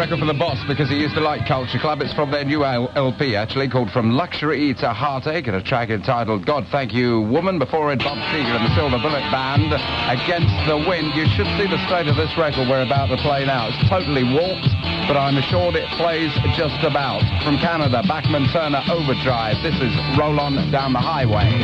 record for the boss because he used to like Culture Club. It's from their new LP, actually, called From Luxury to Heartache, and a track entitled God Thank You Woman. Before it, Bob Seger and the Silver Bullet Band, Against the Wind. You should see the state of this record we're about to play now. It's totally warped, but I'm assured it plays just about. From Canada, Bachman Turner Overdrive. This is Roll On Down the Highway.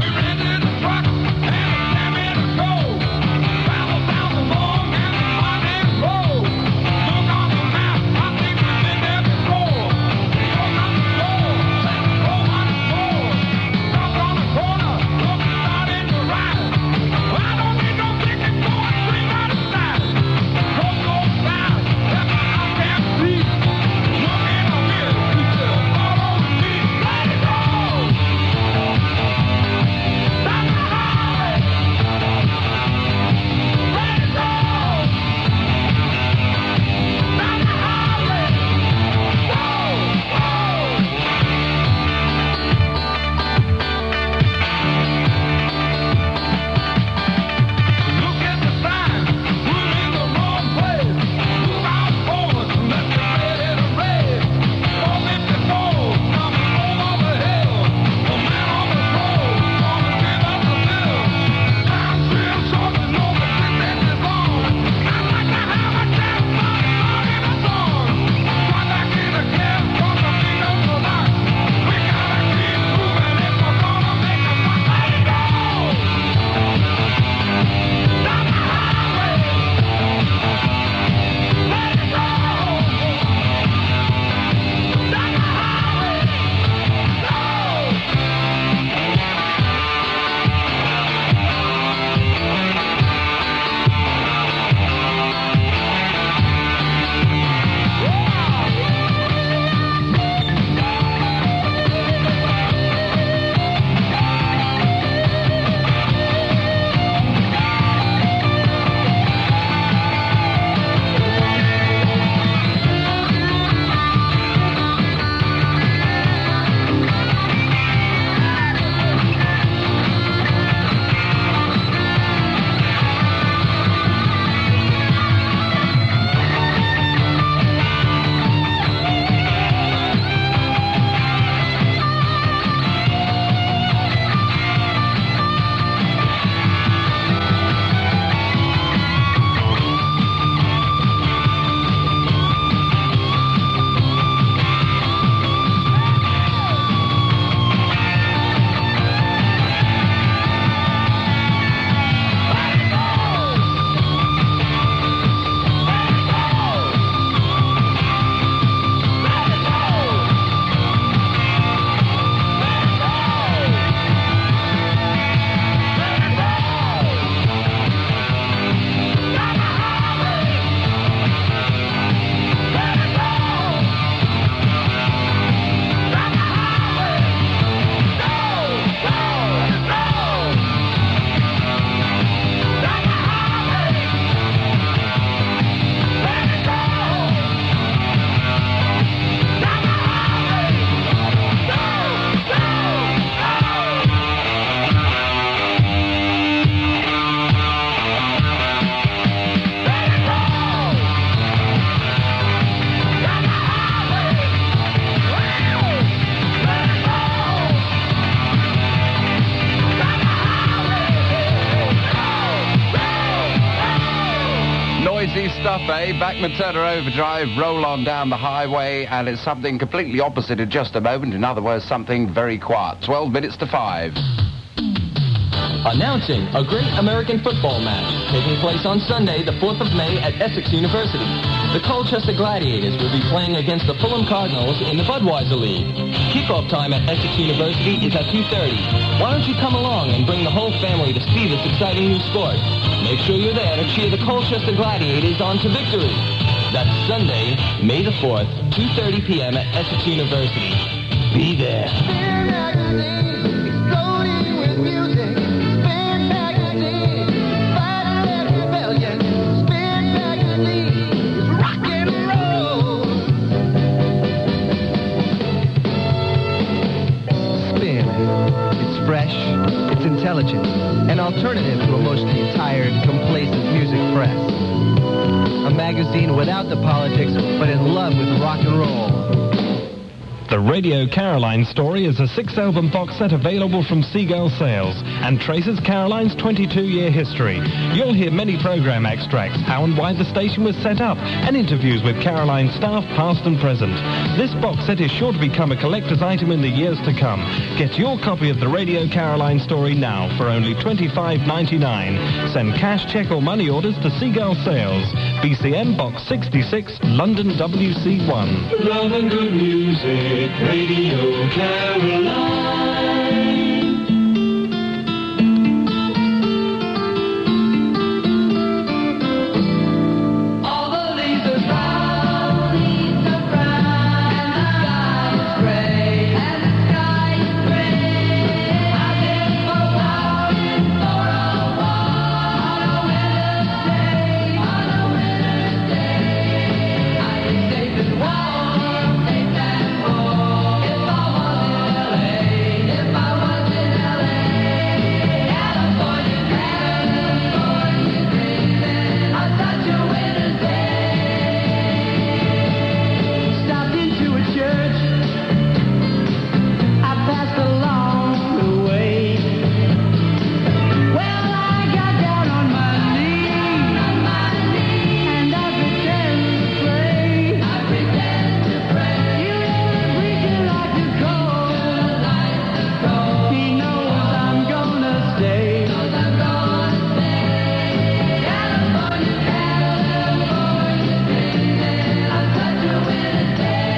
Stuff, eh? Bachman Turner Overdrive, Roll On Down the Highway, and it's something completely opposite in just a moment. In other words, something very quiet. 12 minutes to 5. Announcing a great American football match taking place on Sunday, the 4th of May at Essex University. The Colchester Gladiators will be playing against the Fulham Cardinals in the Budweiser League. Kickoff time at Essex University is at 2:30. Why don't you come along and bring the whole family to see this exciting new sport? Make sure you're there to cheer the Colchester Gladiators on to victory. That's Sunday, May the 4th, 2:30 p.m. at Essex University. Be there. Intelligent, an alternative to a mostly tired, complacent music press. A magazine magazine without the politics, but in love with rock and roll. The Radio Caroline story is a 6-album box set available from Seagull Sales and traces Caroline's 22-year history. You'll hear many program extracts, how and why the station was set up, and interviews with Caroline staff, past and present. This box set is sure to become a collector's item in the years to come. Get your copy of the Radio Caroline story now for only $25.99. Send cash, cheque or money orders to Seagull Sales, BCM Box 66, London WC1. Love and good music. Radio Caroline. All the leaves are brown, and the sky is gray, and the sky is gray. I've been for a while, for a while, on a winter's day, I'd be safe and warm, safe and warm. If I was in LA, California dreaming, on such a winter's day. Stopped into a church, I passed along the way. Well, I got down on my knees, and I pretend to pray. You know the preacher like to call. He knows I'm gonna stay. California dreaming, on such a winter's day.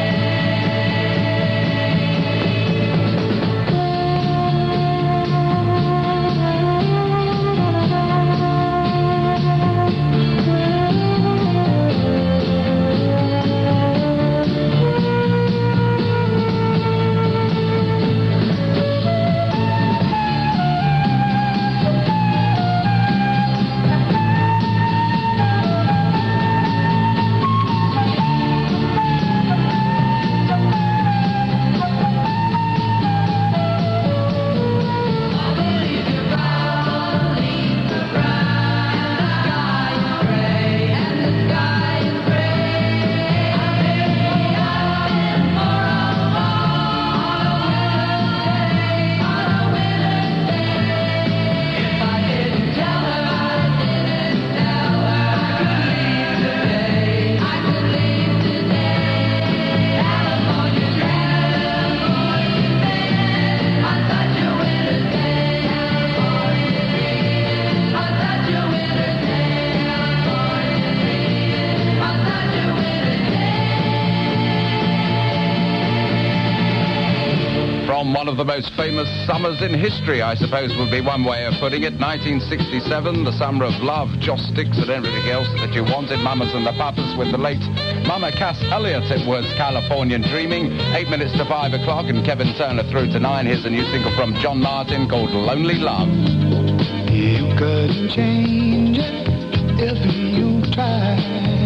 From one of the most famous summers in history, I suppose would be one way of putting it. 1967, the summer of love, joss sticks and everything else that you wanted. Mamas and the Papas with the late Mama Cass Elliot. It was Californian Dreaming. 8 minutes to 5 o'clock, and Kevin Turner through to 9. Here's a new single from John Martin called Lonely Love. You couldn't change it if you tried.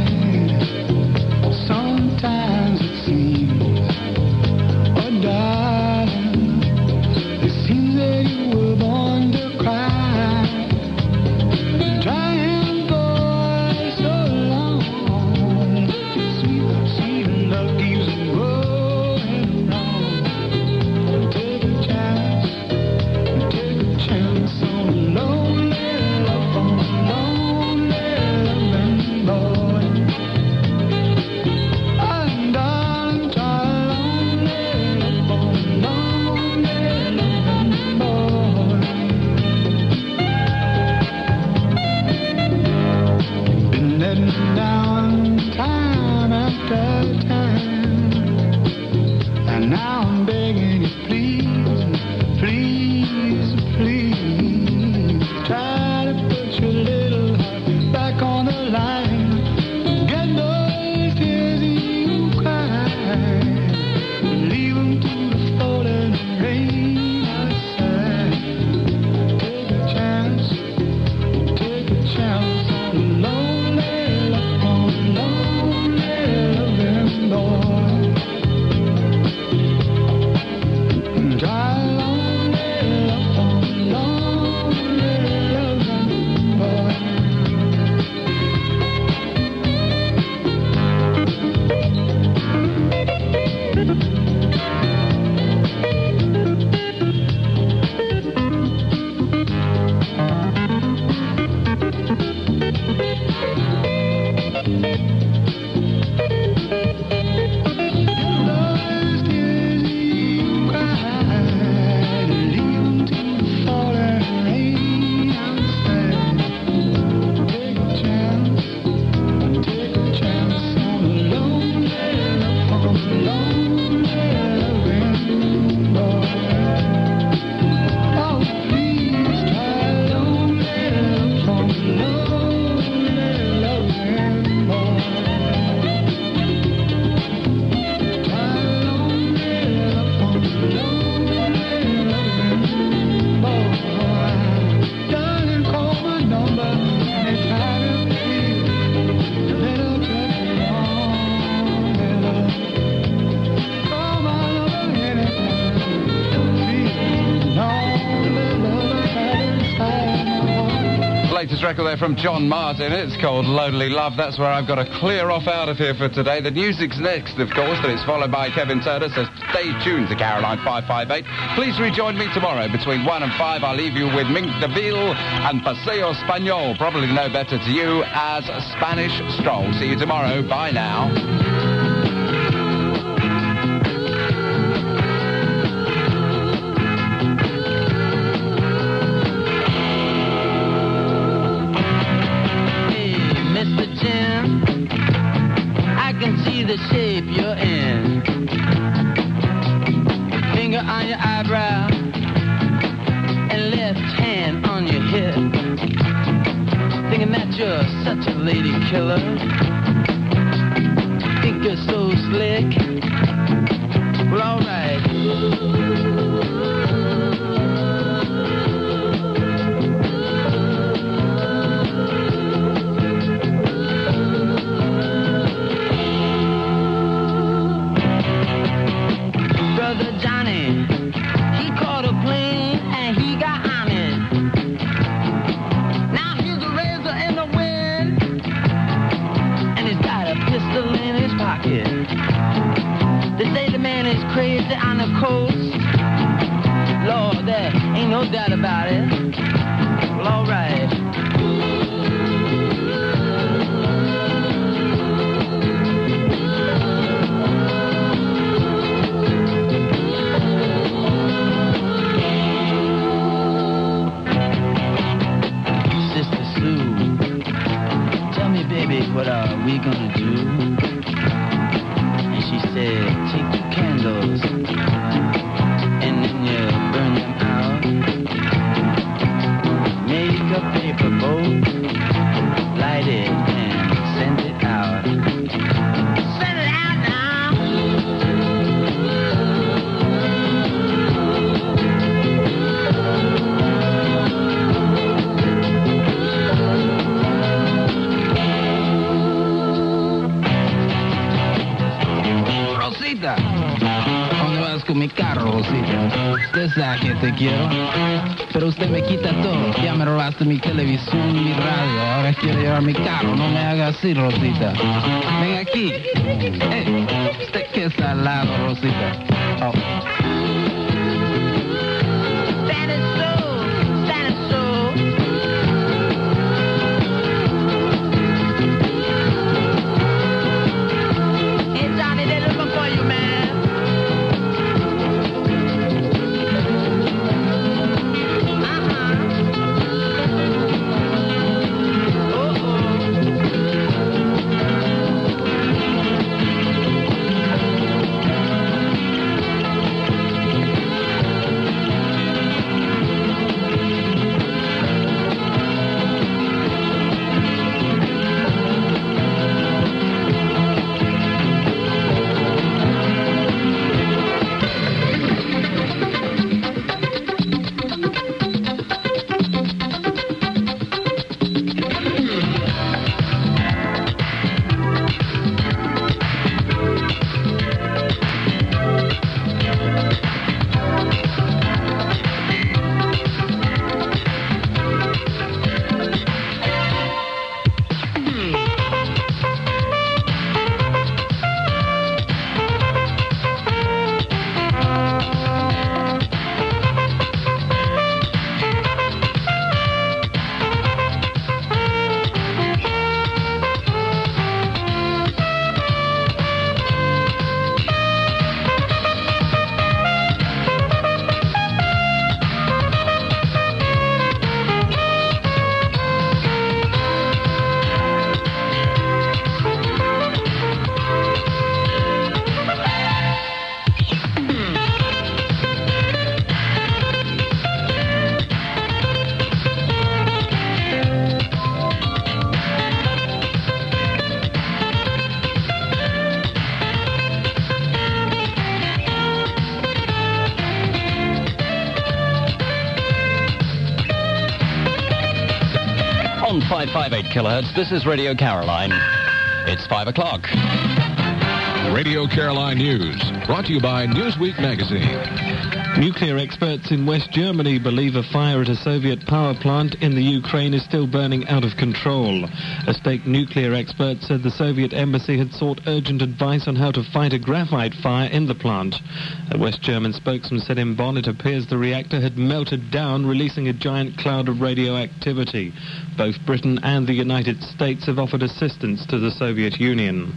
Sometimes it seems, oh darling, it seems that you were born to cry. Trying for so long, sweet, sweet love keeps going wrong. Take a chance on a lonely love, on a lonely loving boy. And darling, try lonely love, on a lonely loving boy. Been letting me down time after time, and now I'm begging you, please, please, please, try to put your little heart back on the line. Get those tears you cry, leave them to the falling rain outside. Take a chance on a lonely love, on a Latest record there from John Martin. It's called Lonely Love. That's where I've got to clear off out of here for today. The music's next, of course, but it's followed by Kevin Turner, so stay tuned to Caroline 558. Please rejoin me tomorrow between 1 and 5. I'll leave you with Mink DeVille and Paseo Español, probably no better to you as Spanish Stroll. See you tomorrow. Bye now. The shape you're in, finger on your eyebrow and left hand on your hip, thinking that you're such a lady killer, think you're so slick. Well, alright. Crazy on the coast, Lord, there ain't no doubt about it. Well, alright. Sister Sue, tell me, baby, what are we gonna do? And she said, take the candles and then you burn them out. Make a paper boat, light it and send it out. Send it out now. Rosita, ¿dónde vas con mi carro, Rosita? Usted sabe que te quiero, pero usted me quita todo. Ya me robaste mi televisión y mi radio. Ahora quiero llevar mi carro. No me haga así, Rosita. Ven aquí. Usted que es al lado, Rosita. Oh. 1558 kilohertz. This is Radio Caroline. It's 5 o'clock. Radio Caroline News, brought to you by Newsweek magazine. Nuclear experts in West Germany believe a fire at a Soviet power plant in the Ukraine is still burning out of control. A state nuclear expert said the Soviet embassy had sought urgent advice on how to fight a graphite fire in the plant. A West German spokesman said in Bonn it appears the reactor had melted down, releasing a giant cloud of radioactivity. Both Britain and the United States have offered assistance to the Soviet Union.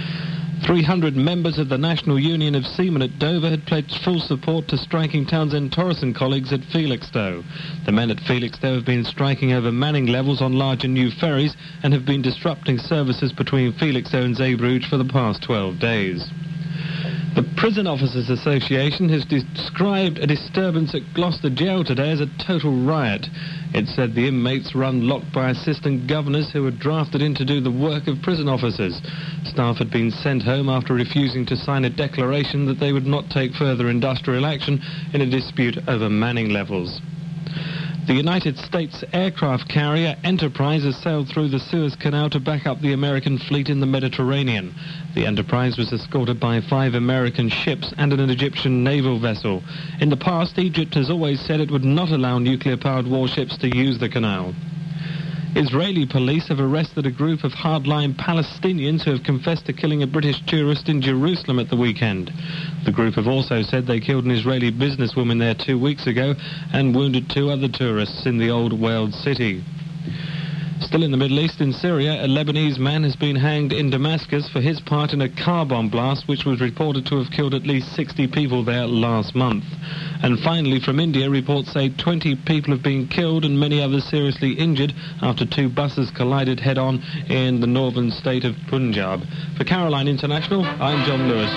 300 members of the National Union of Seamen at Dover had pledged full support to striking Townsend Torres and colleagues at Felixstowe. The men at Felixstowe have been striking over manning levels on larger new ferries and have been disrupting services between Felixstowe and Zeebrugge for the past 12 days. The Prison Officers Association has described a disturbance at Gloucester Jail today as a total riot. It said the inmates were unlocked by assistant governors who were drafted in to do the work of prison officers. Staff had been sent home after refusing to sign a declaration that they would not take further industrial action in a dispute over manning levels. The United States aircraft carrier Enterprise has sailed through the Suez Canal to back up the American fleet in the Mediterranean. The Enterprise was escorted by 5 American ships and an Egyptian naval vessel. In the past, Egypt has always said it would not allow nuclear-powered warships to use the canal. Israeli police have arrested a group of hardline Palestinians who have confessed to killing a British tourist in Jerusalem at the weekend. The group have also said they killed an Israeli businesswoman there 2 weeks ago and wounded 2 other tourists in the old walled city. Still in the Middle East, in Syria, a Lebanese man has been hanged in Damascus for his part in a car bomb blast which was reported to have killed at least 60 people there last month. And finally, from India, reports say 20 people have been killed and many others seriously injured after 2 buses collided head-on in the northern state of Punjab. For Caroline International, I'm John Lewis.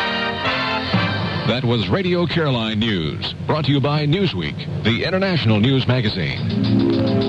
That was Radio Caroline News, brought to you by Newsweek, the international news magazine.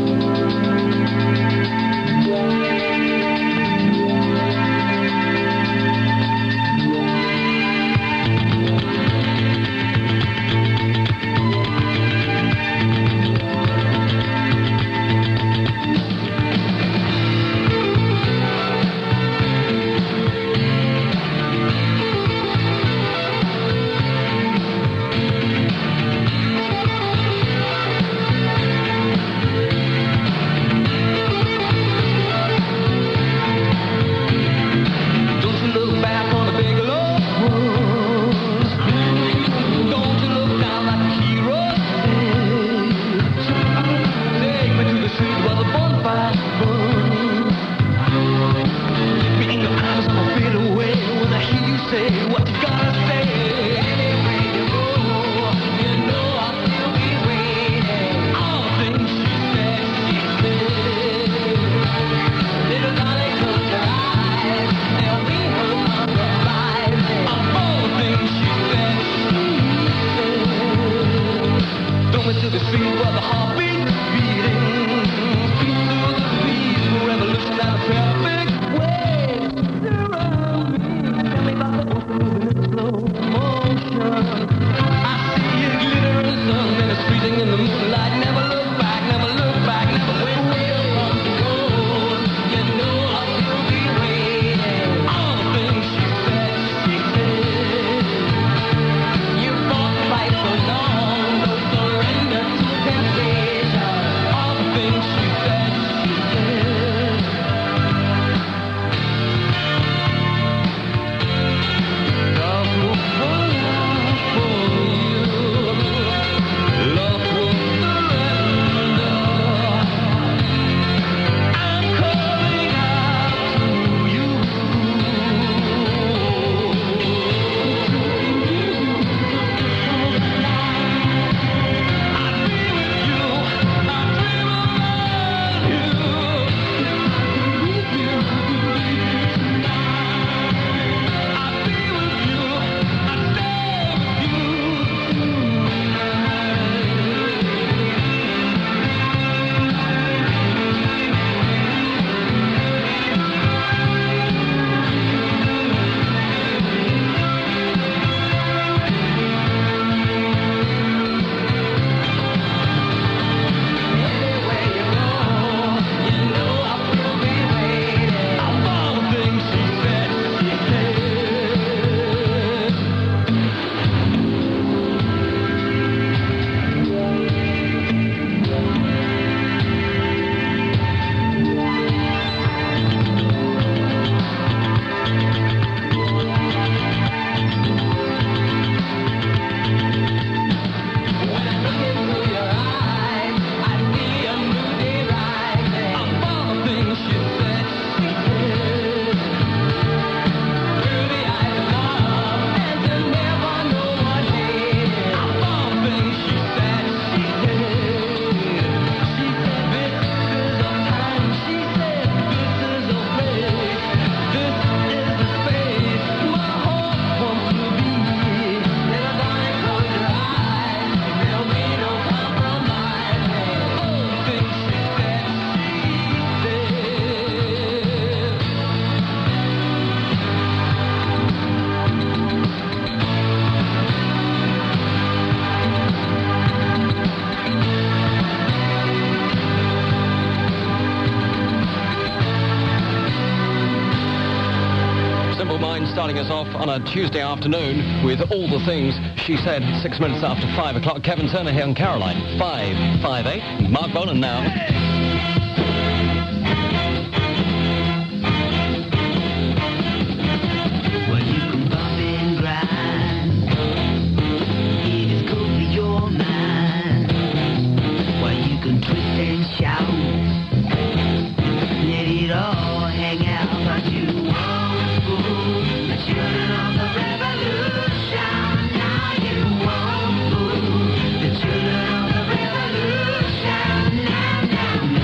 Carol Mine starting us off on a Tuesday afternoon with all the things she said 6 minutes after 5 o'clock. Kevin Turner here on Caroline 558. Mark Bolan now. Well, you can bump and grind. It is good for your mind. Well, you can twist and shout. Let it all hang out, but you won't fool the children of the revolution. Now you won't fool the children of the revolution. Now, now,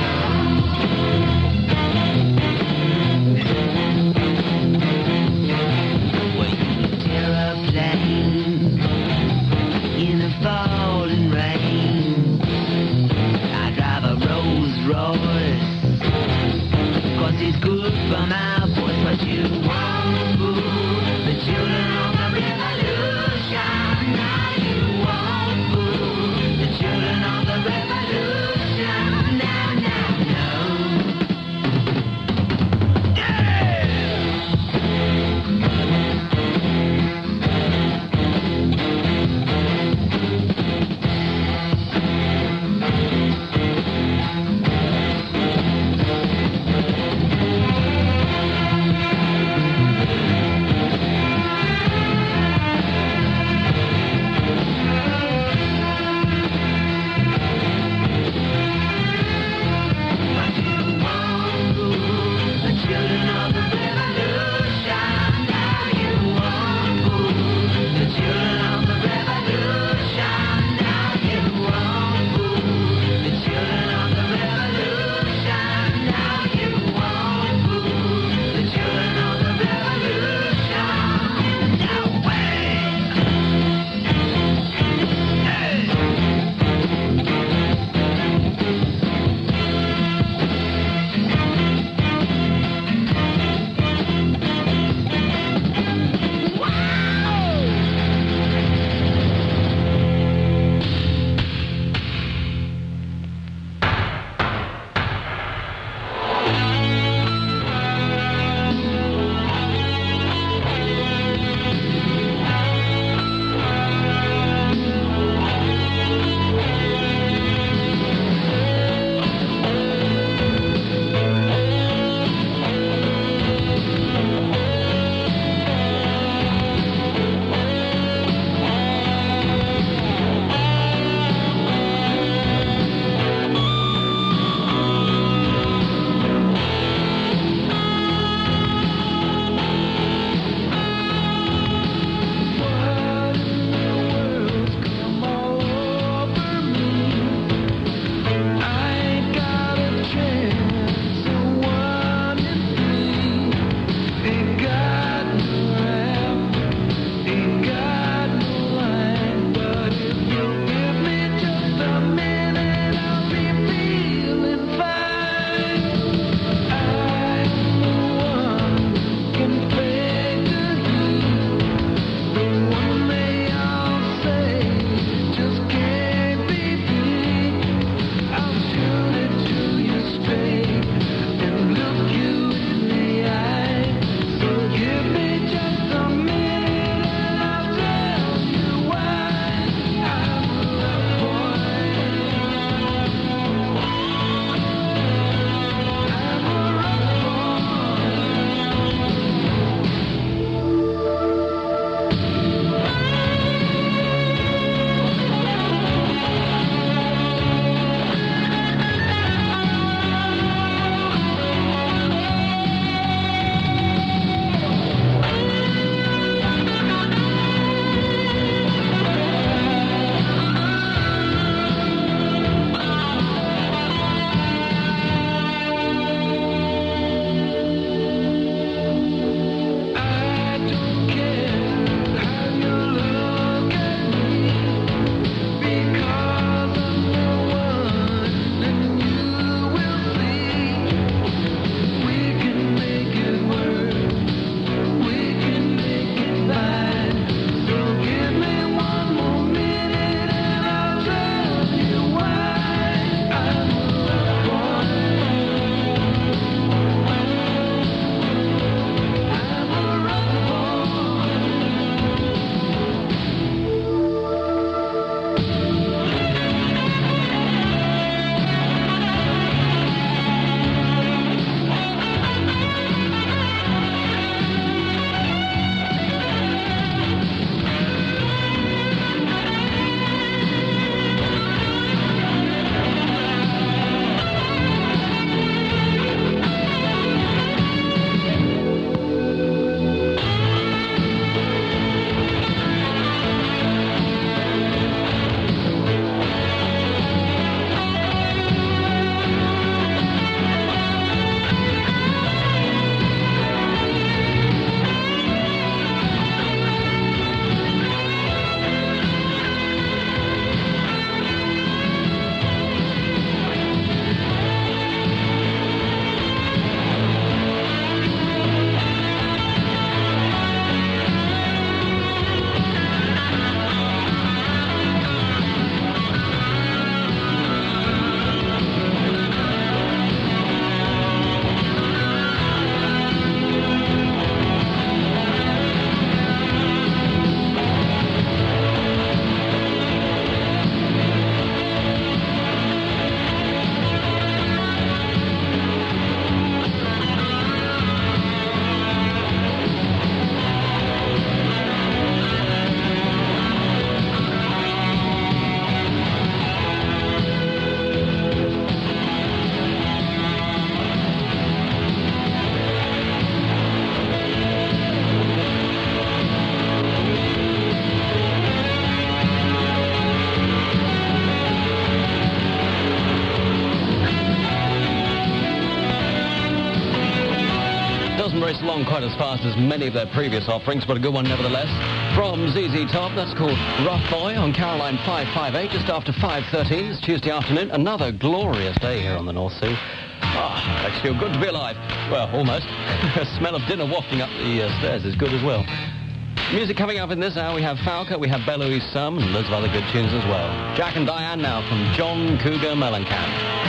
quite as fast as many of their previous offerings, but a good one nevertheless. From ZZ Top, that's called Rough Boy on Caroline 558, just after 5:13 this Tuesday afternoon. Another glorious day here on the North Sea. Makes you feel good to be alive. Well, almost. The smell of dinner wafting up the stairs is good as well. Music coming up in this hour, we have Falca, we have Belouis Sum, and loads of other good tunes as well. Jack and Diane now from John Cougar Mellencamp.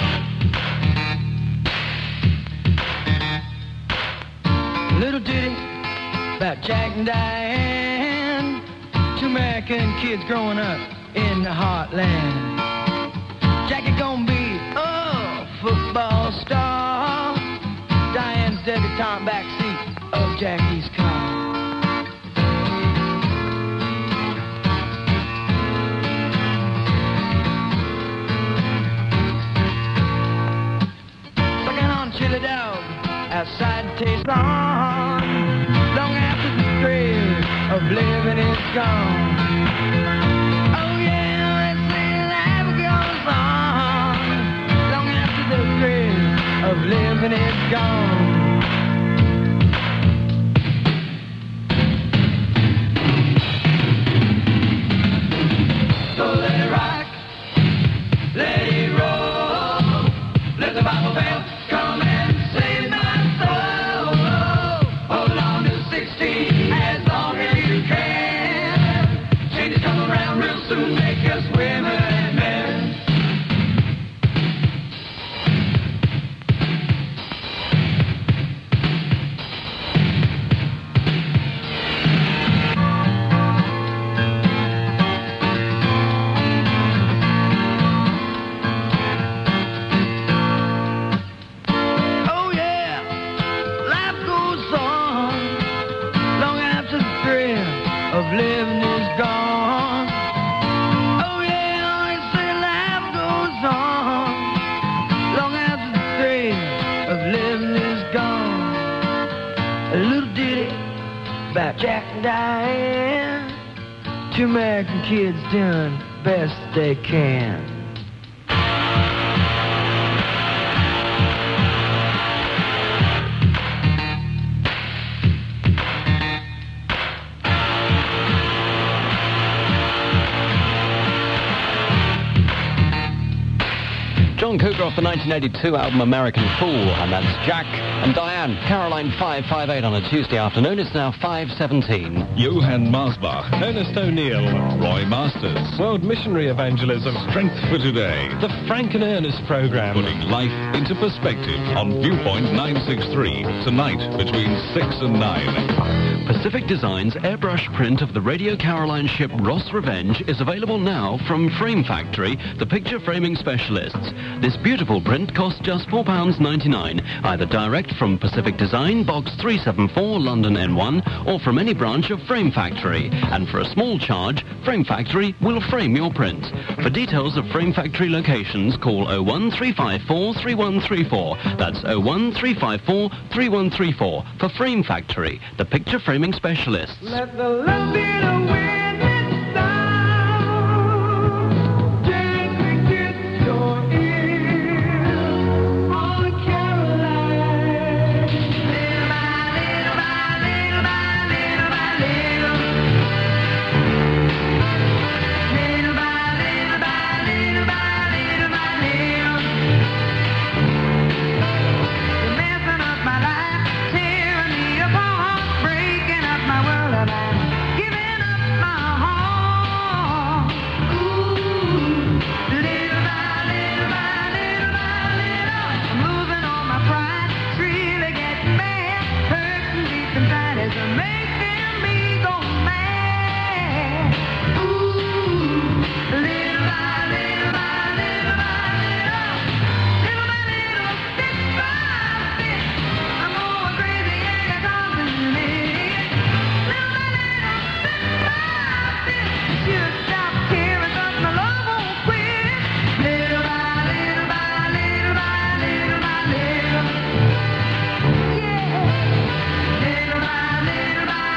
Little ditty about Jack and Diane, two American kids growing up in the heartland. Jackie gonna be a football star, Diane's debutante backseat of Jackie's car. Sucking on chili dog outside tastes on, long after the thrill of living is gone. Oh yeah, let's say life goes on, long after the thrill of living is gone. So let it rock, let it roll, let the Bible bell come and save my soul. Hold on to 16 as long as you can. Changes come around real soon, make us women and men. Oh yeah, life goes on, long after the thrill of living is gone. Oh yeah, I say life goes on, long after the thrill of living is gone. A little ditty about Jack and Diane, two American kids doing the best they can. John Cougar off the 1982 album American Fool, and that's Jack and Diane. Caroline 558 on a Tuesday afternoon. It's now 5:17. Johann Marsbach, Ernest O'Neill, Roy Masters. World Missionary Evangelism, Strength for Today. the Frank and Ernest program. Putting life into perspective on Viewpoint 963. Tonight between 6 and 9. Pacific Design's airbrush print of the Radio Caroline ship Ross Revenge is available now from Frame Factory, the picture framing specialists. This beautiful print costs just £4.99, either direct from Pacific Design, Box 374, London N1, or from any branch of Frame Factory. And for a small charge, Frame Factory will frame your print. For details of Frame Factory locations, call 01354 3134. That's 01354 3134 for Frame Factory, the picture framing specialists. Let the love be the witness sound. Gently kiss your ears on Caroline. Little by little by little by little by little. Little by little by little by little by little. You're messing up my life, tearing me apart, breaking up my world. I'm giving up my heart. Ooh, little by little by little by little, I'm losing all my pride. It's really getting bad, hurting deep inside. It's making me go mad. Ooh, little by little by little by little, little by little, bit by bit, I'm going crazy and I can't believe it. Little by little, bit by bit, you should stop caring 'cause my love won't quit. Little by little by little by little by little, yeah. Little by little by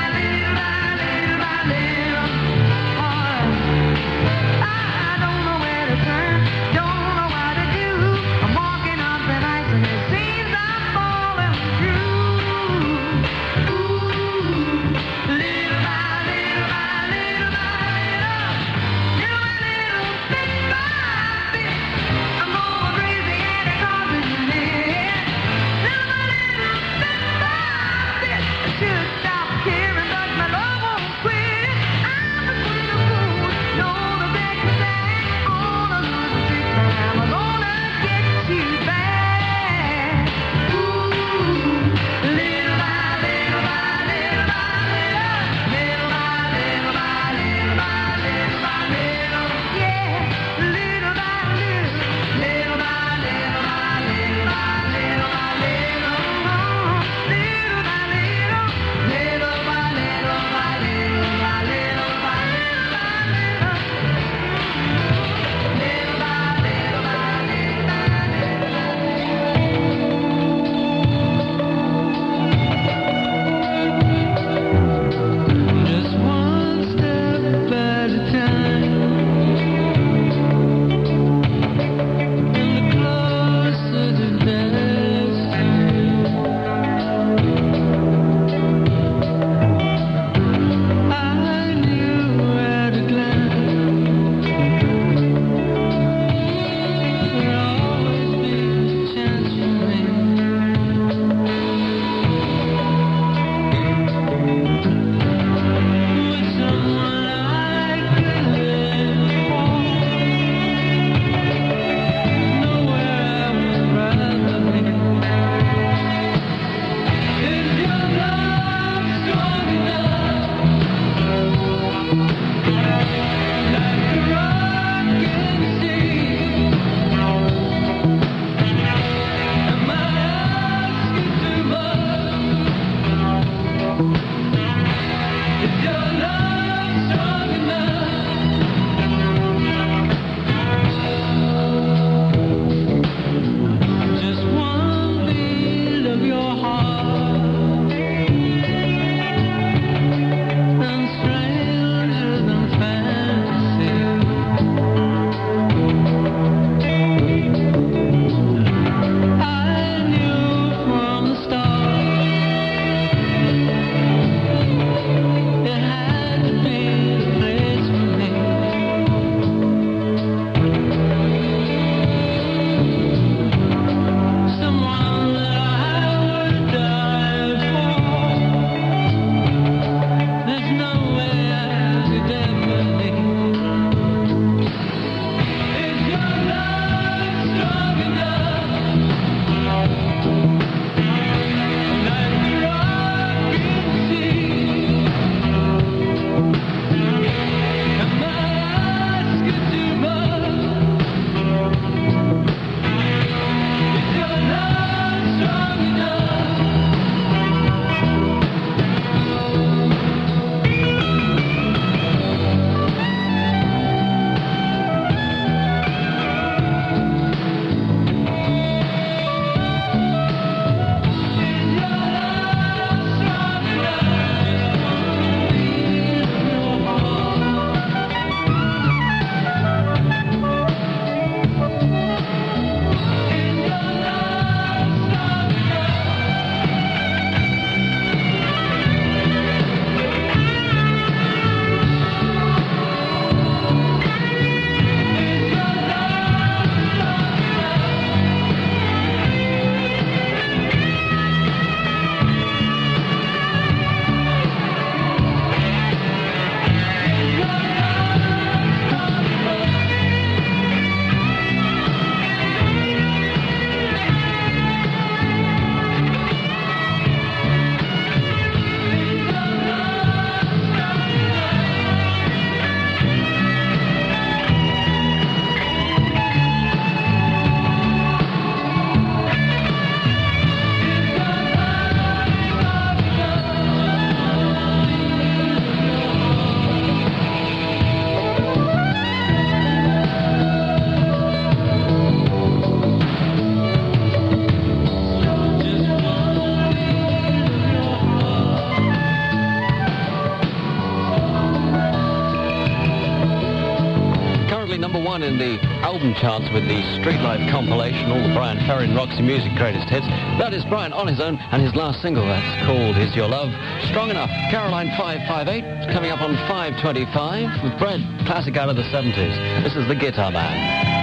#1 in the album charts with the Street Life compilation, all the Brian Ferry and Roxy Music greatest hits. That is Brian on his own, and his last single, that's called Is Your Love Strong Enough? Caroline 558, coming up on 5:25 with Brett, classic out of the 70s. This is The Guitar Man.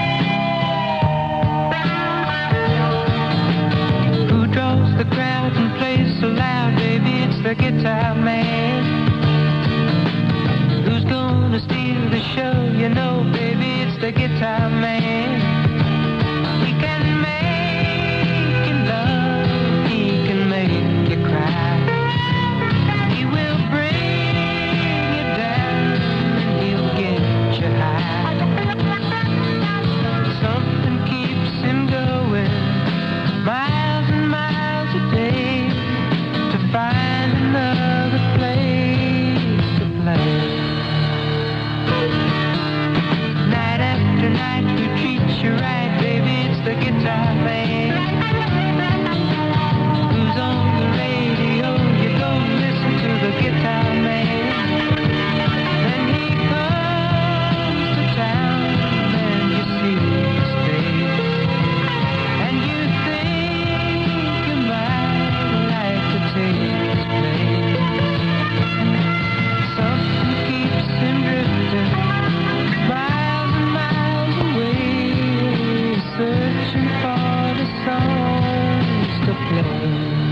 Who draws the crowd and plays so loud, baby? It's the guitar man. Who's gonna steal the show? You know, baby, it's the guitar man. He can make you love, he can make you cry. He will bring you down and he'll get you high. Something keeps him going miles and miles a day to find another place to play. Night after night who treats you right, baby, it's the guitar man. Who's on the radio, you go listen to the guitar man. Then he comes to town and you see his face, and you think you might like to take his place. Something keeps him drifting miles and miles away, searching for the songs to play.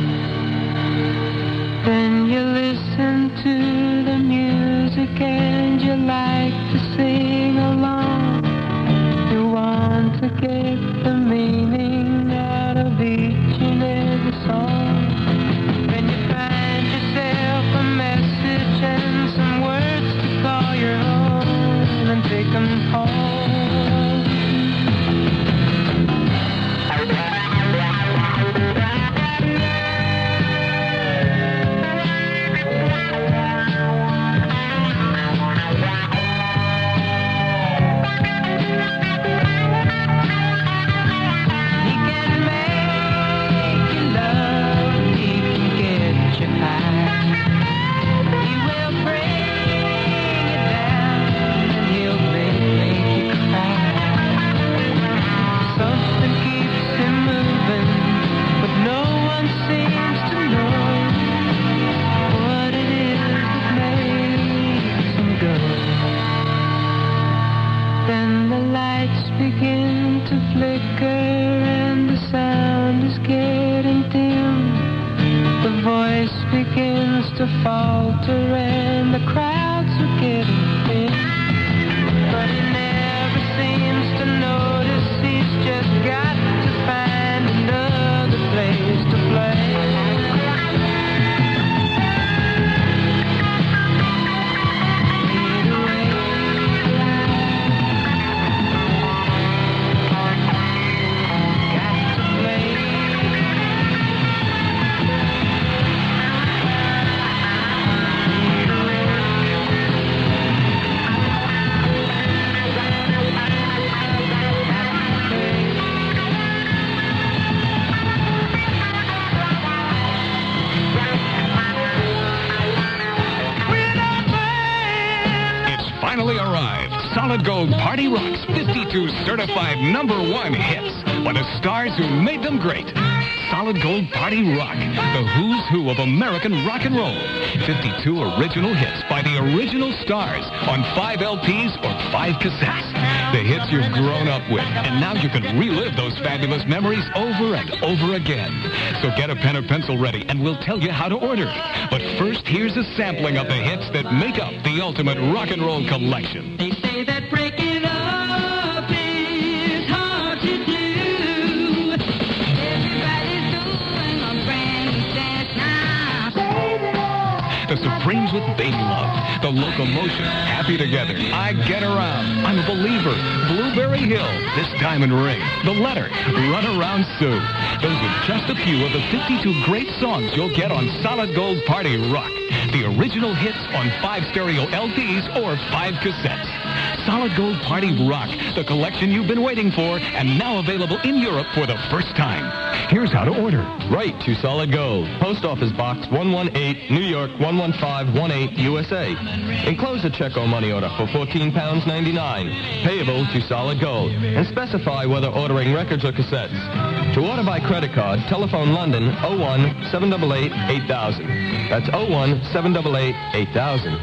Then you listen to the music and you like to sing along. You want to get the meaning out of each and every song. When you find yourself a message and some words to call your own and take them home. He can make you love, he can get you high. He will bring you down and he'll make you cry. Something keeps him moving, but no one seems to know what it is that makes him go. Then the lights begin to flicker and the sound is getting dim. The voice begins to falter and the crowds are getting thin. But he never seems to notice, he's just got to find another place to play. Fade away. Got to play. It's finally arrived. Solid Gold Party Rock's 52 certified #1 hits by the stars who made them great. Solid Gold Party Rock, the who's who of American rock and roll. 52 original hits by the original stars on 5 LPs or 5 cassettes. The hits you've grown up with, and now you can relive those fabulous memories over and over again. So get a pen or pencil ready, and we'll tell you how to order it. But first, here's a sampling of the hits that make up the ultimate rock and roll collection. They say that breaking up is hard to do. Everybody's doing a brand new dance now. The Supremes with Baby Love. The Locomotion, Happy Together. I Get Around, I'm a Believer. Blueberry Hill, This Diamond Ring. The Letter, Run Around Sue. Those are just a few of the 52 great songs you'll get on Solid Gold Party Rock. The original hits on 5 stereo LPs or 5 cassettes. Solid Gold Party Rock, the collection you've been waiting for, and now available in Europe for the first time. Here's how to order. Write to Solid Gold, Post Office Box 118, New York 11518, USA. Enclose a check or money order for £14.99, payable to Solid Gold, and specify whether ordering records or cassettes. To order by credit card, telephone London 01 788 8000. That's 01 788 8000.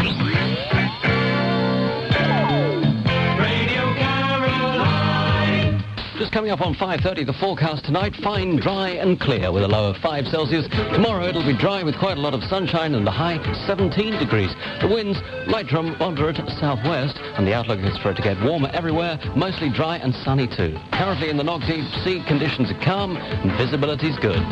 Just coming up on 5:30, the forecast tonight, fine, dry and clear with a low of 5 Celsius. Tomorrow it'll be dry with quite a lot of sunshine and the high 17 degrees. The winds light from moderate southwest, and the outlook is for it to get warmer everywhere, mostly dry and sunny too. Currently in the Nog Deep Sea, conditions are calm and visibility's good.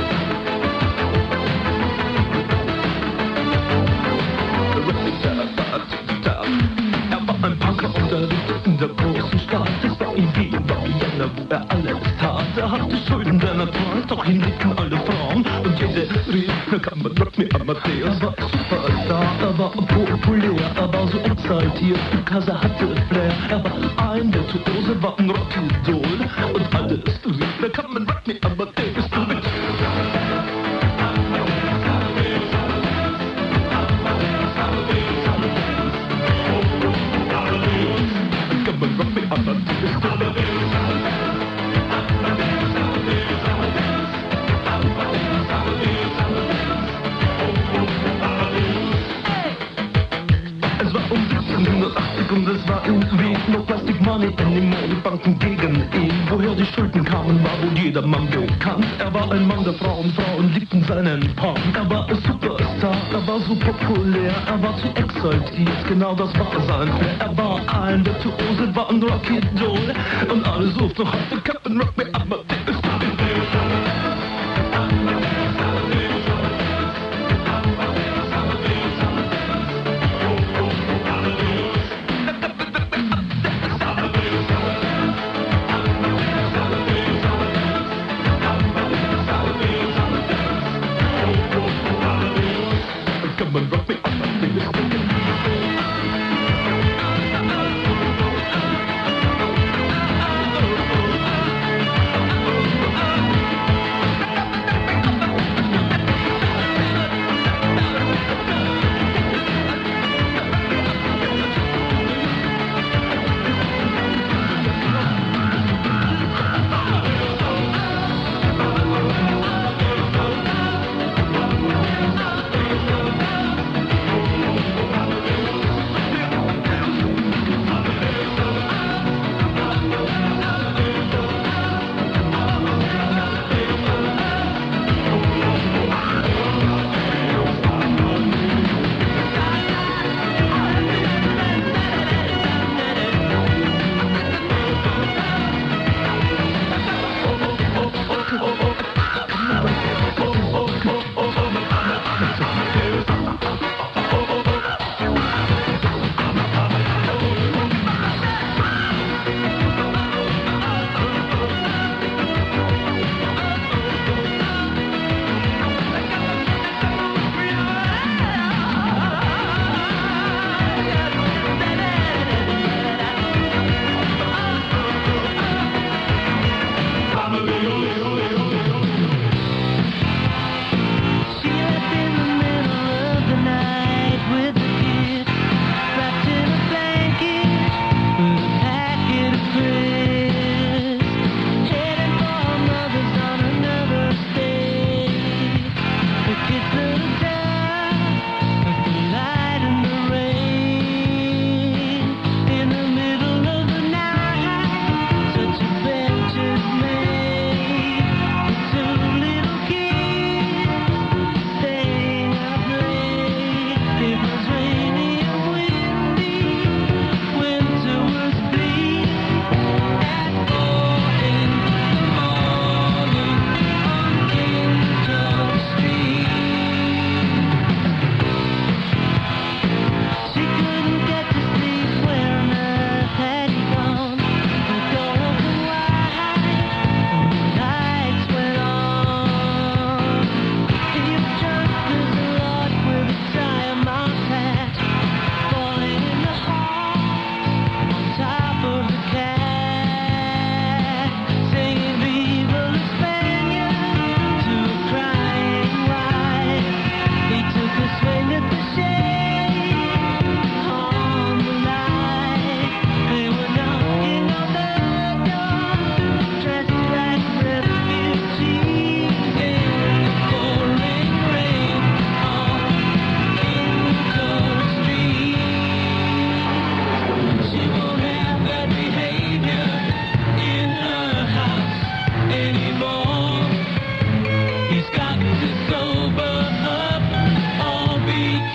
Der großen Stadt, es war in Wien, war Vienna, wo alles tat. Hatte Schulden, der Natur, doch ihn liebten alle Frauen. Und jede rief, na kann man Rock me Amadeus. Er war Superstar, er war populär, er war so exaltiert, because er hatte Flair. Er war ein Virtuose, war ein Rockidol. Und alles rief, na kann man Rock me Amadeus. Und es war in Wien, no plastic money anymore, die Banken gegen ihn. Woher die Schulden kamen, war wohl jedermann bekannt. Er war ein Mann der Frauen, Frauen liebten seinen Punk. Er war ein Superstar, er war so populär, er war zu exaltiert, genau das war sein Flair. Er war ein Virtuose, war ein Rockidol. Und alle suchten heute Captain Rock me Amadeus.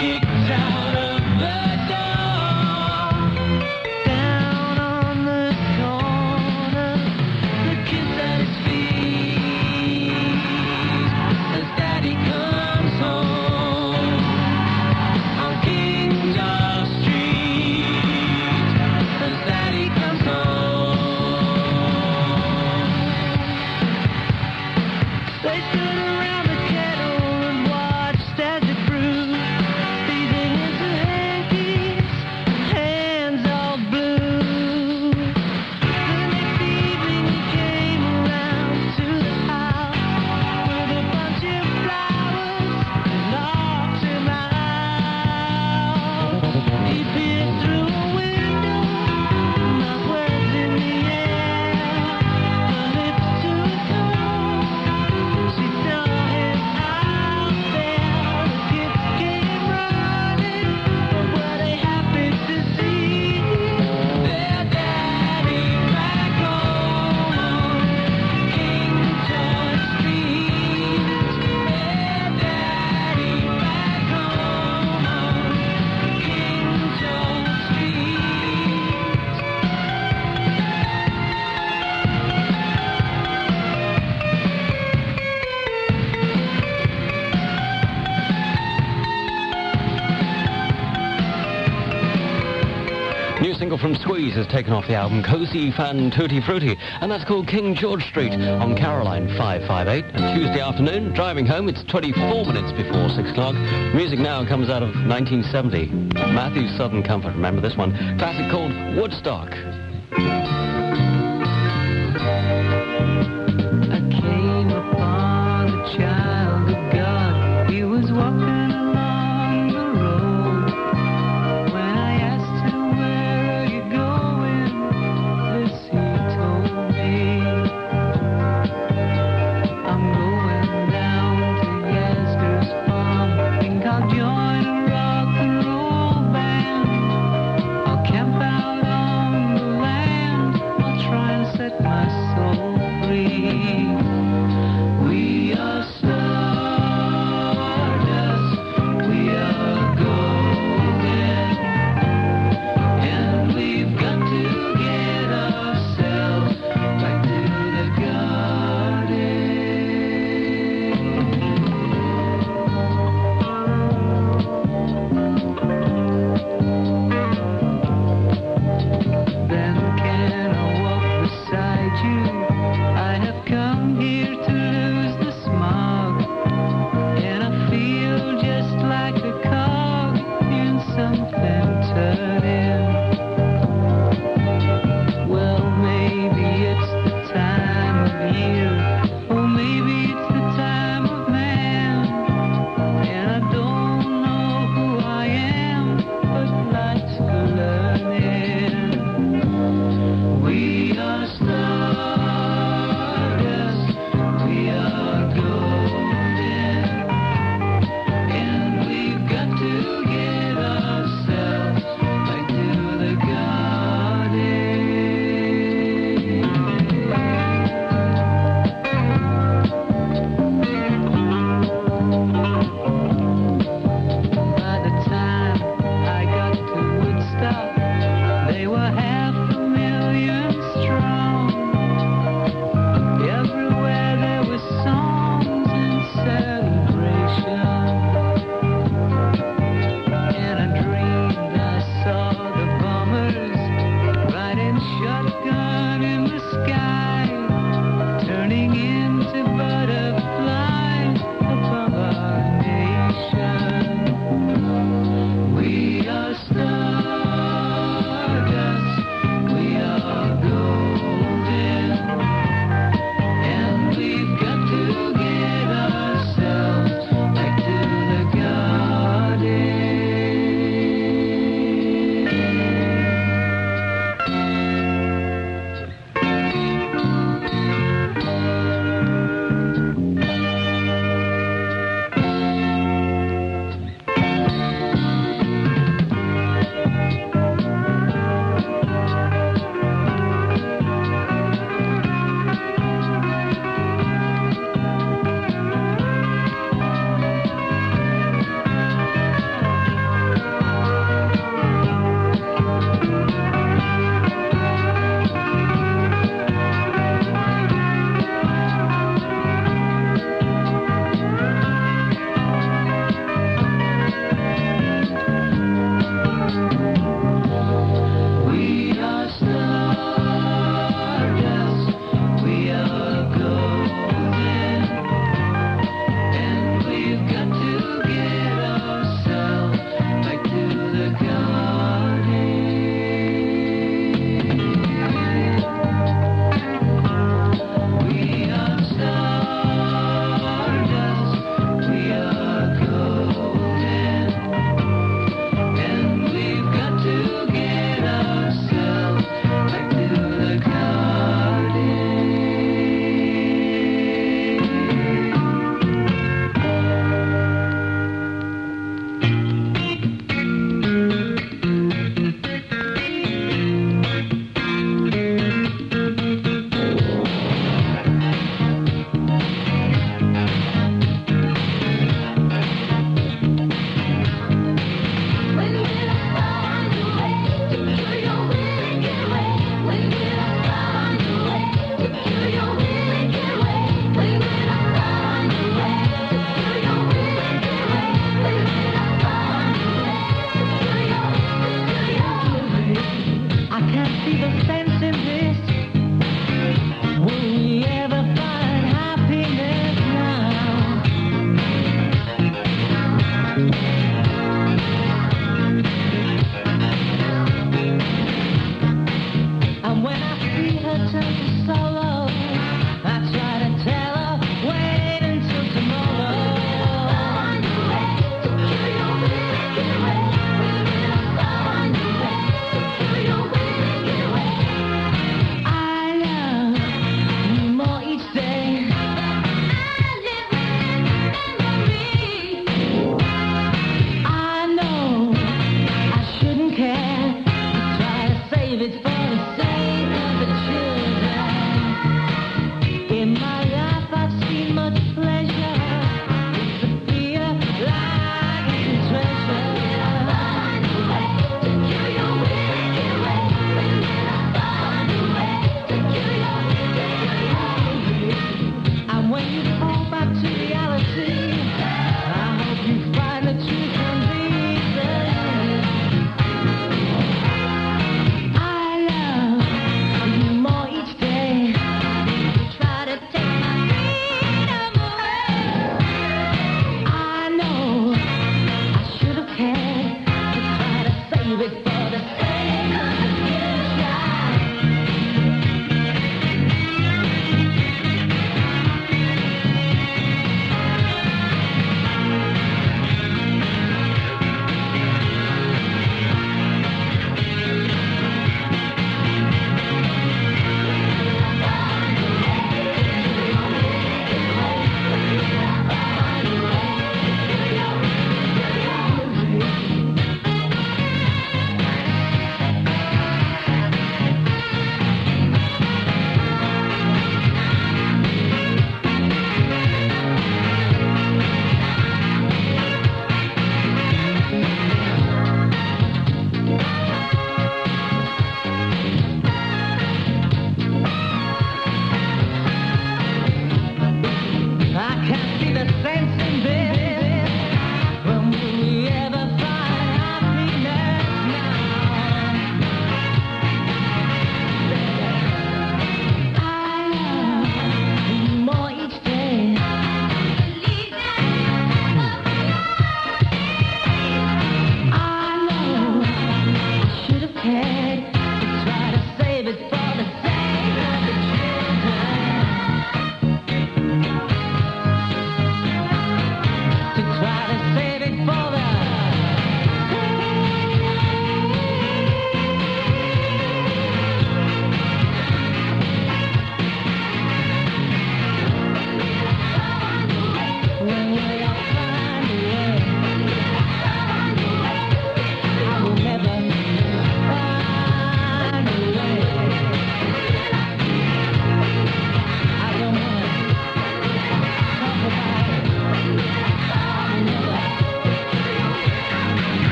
kicked out of the door. Down on the corner, the kid's at his feet as Daddy comes home on King George Street as Daddy comes home. They stood around the kettle and watched as it brewed, seizing into hankies, hands all blue. The next evening he came around to the house with a bunch of flowers and knocked him out. He peered through a window, mouth words in the air, her lips to his tongue. She saw him out there. The kids came running, but were they happy to see their daddy back home on King George Street? Their daddy back home on King George New single from Squeeze has taken off the album Cozy Fan Tutti Frutti, and that's called King George Street on Caroline 558. And Tuesday afternoon, driving home, it's 24 minutes before 6 o'clock. Music now comes out of 1970. Matthew's Southern Comfort, remember this one? Classic called Woodstock. I came upon a child of God. He was walking along the road. When I asked him, where are you going? This he told me. I'm going down to Yasgur's farm. Think I'll join a rock and roll band. I'll camp out on the land. I'll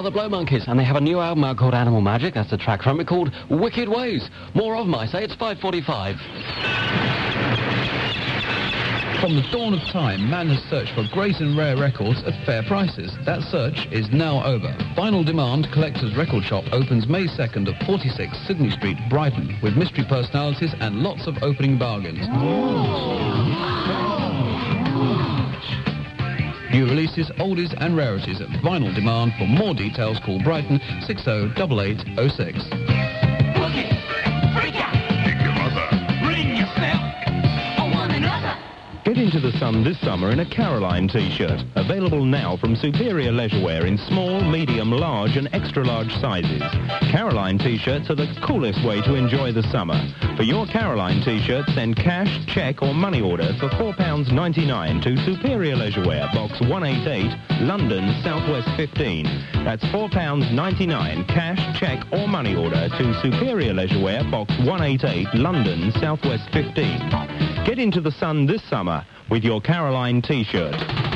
the Blow Monkeys, and they have a new album out called Animal Magic. That's the track from it, called Wicked Ways. More of them, I say. It's 5:45. From the dawn of time, man has searched for great and rare records at fair prices. That search is now over. Vinyl Demand Collector's Record Shop opens May 2nd at 46 Sydney Street, Brighton, with mystery personalities and lots of opening bargains. New releases, oldies and rarities at Vinyl Demand. For more details, call Brighton 608806. Get into the sun this summer in a Caroline T-shirt. Available now from Superior Leisurewear in small, medium, large and extra-large sizes. Caroline T-shirts are the coolest way to enjoy the summer. For your Caroline T-shirt, send cash, cheque or money order for £4.99 to Superior Leisurewear, Box 188, London, Southwest 15. That's £4.99 cash, cheque or money order to Superior Leisurewear, Box 188, London, Southwest 15. Get into the sun this summer with your Caroline T-shirt.